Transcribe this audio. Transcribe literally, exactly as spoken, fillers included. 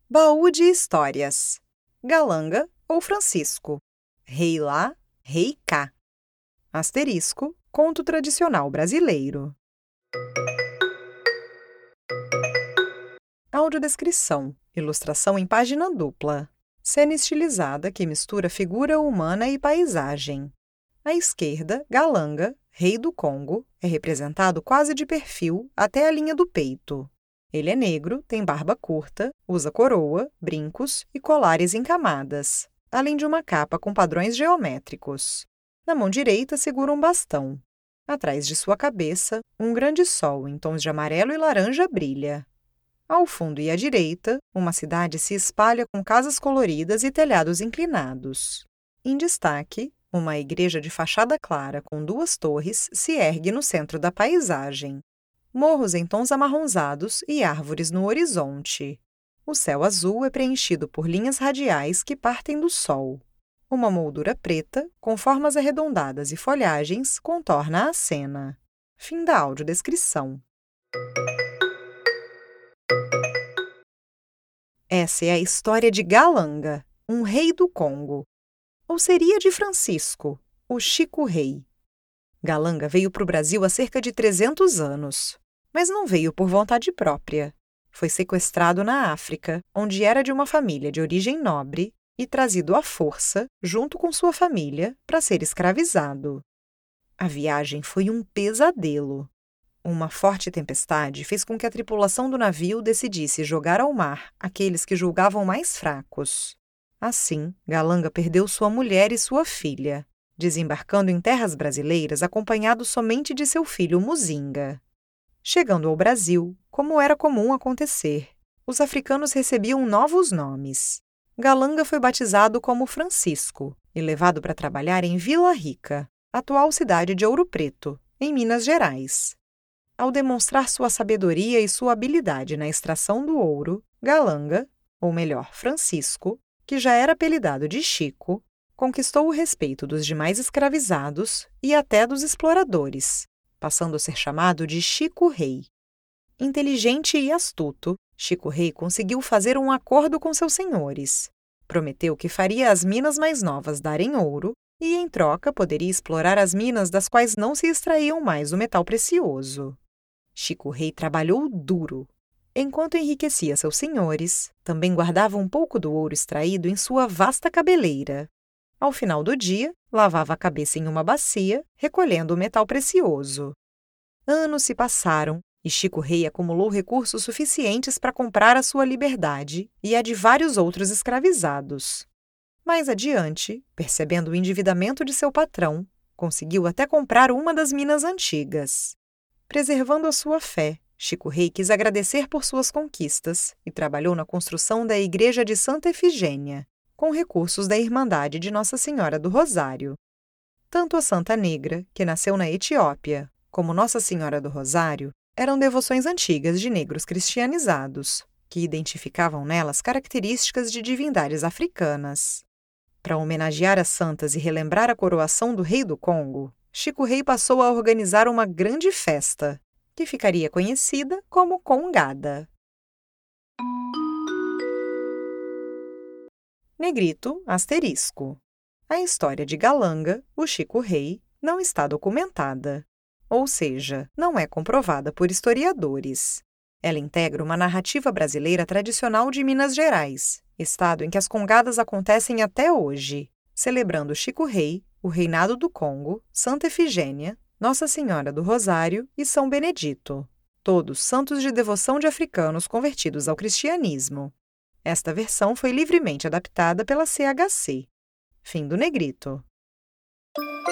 Baú de histórias. Galanga ou Francisco. Rei lá, rei cá. Asterisco, conto tradicional brasileiro. Audiodescrição. Ilustração em página dupla. Cena estilizada que mistura figura humana e paisagem. À esquerda, Galanga, rei do Congo, é representado quase de perfil até a linha do peito. Ele é negro, tem barba curta, usa coroa, brincos e colares em camadas, além de uma capa com padrões geométricos. Na mão direita segura um bastão. Atrás de sua cabeça, um grande sol em tons de amarelo e laranja brilha. Ao fundo e à direita, uma cidade se espalha com casas coloridas e telhados inclinados. Em destaque, uma igreja de fachada clara com duas torres se ergue no centro da paisagem. Morros em tons amarronzados e árvores no horizonte. O céu azul é preenchido por linhas radiais que partem do sol. Uma moldura preta, com formas arredondadas e folhagens, contorna a cena. Fim da audiodescrição. Essa é a história de Galanga, um rei do Congo. Ou seria de Francisco, o Chico Rei. Galanga veio para o Brasil há cerca de trezentos anos, mas não veio por vontade própria. Foi sequestrado na África, onde era de uma família de origem nobre, e trazido à força, junto com sua família, para ser escravizado. A viagem foi um pesadelo. Uma forte tempestade fez com que a tripulação do navio decidisse jogar ao mar aqueles que julgavam mais fracos. Assim, Galanga perdeu sua mulher e sua filha, desembarcando em terras brasileiras acompanhado somente de seu filho Muzinga. Chegando ao Brasil, como era comum acontecer, os africanos recebiam novos nomes. Galanga foi batizado como Francisco e levado para trabalhar em Vila Rica, atual cidade de Ouro Preto, em Minas Gerais. Ao demonstrar sua sabedoria e sua habilidade na extração do ouro, Galanga, ou melhor, Francisco, que já era apelidado de Chico, conquistou o respeito dos demais escravizados e até dos exploradores, passando a ser chamado de Chico Rei. Inteligente e astuto, Chico Rei conseguiu fazer um acordo com seus senhores. Prometeu que faria as minas mais novas darem ouro e, em troca, poderia explorar as minas das quais não se extraíam mais o metal precioso. Chico Rei trabalhou duro. Enquanto enriquecia seus senhores, também guardava um pouco do ouro extraído em sua vasta cabeleira. Ao final do dia, lavava a cabeça em uma bacia, recolhendo o metal precioso. Anos se passaram e Chico Rei acumulou recursos suficientes para comprar a sua liberdade e a de vários outros escravizados. Mais adiante, percebendo o endividamento de seu patrão, conseguiu até comprar uma das minas antigas. Preservando a sua fé, Chico Rei quis agradecer por suas conquistas e trabalhou na construção da Igreja de Santa Efigênia, com recursos da Irmandade de Nossa Senhora do Rosário. Tanto a Santa Negra, que nasceu na Etiópia, como Nossa Senhora do Rosário, eram devoções antigas de negros cristianizados, que identificavam nelas características de divindades africanas. Para homenagear as santas e relembrar a coroação do rei do Congo, Chico Rei passou a organizar uma grande festa, que ficaria conhecida como Congada. Negrito asterisco. A história de Galanga, o Chico Rei, não está documentada, ou seja, não é comprovada por historiadores. Ela integra uma narrativa brasileira tradicional de Minas Gerais, estado em que as congadas acontecem até hoje, celebrando Chico Rei, o Reinado do Congo, Santa Efigênia, Nossa Senhora do Rosário e São Benedito, todos santos de devoção de africanos convertidos ao cristianismo. Esta versão foi livremente adaptada pela C H C. Fim do Negrito.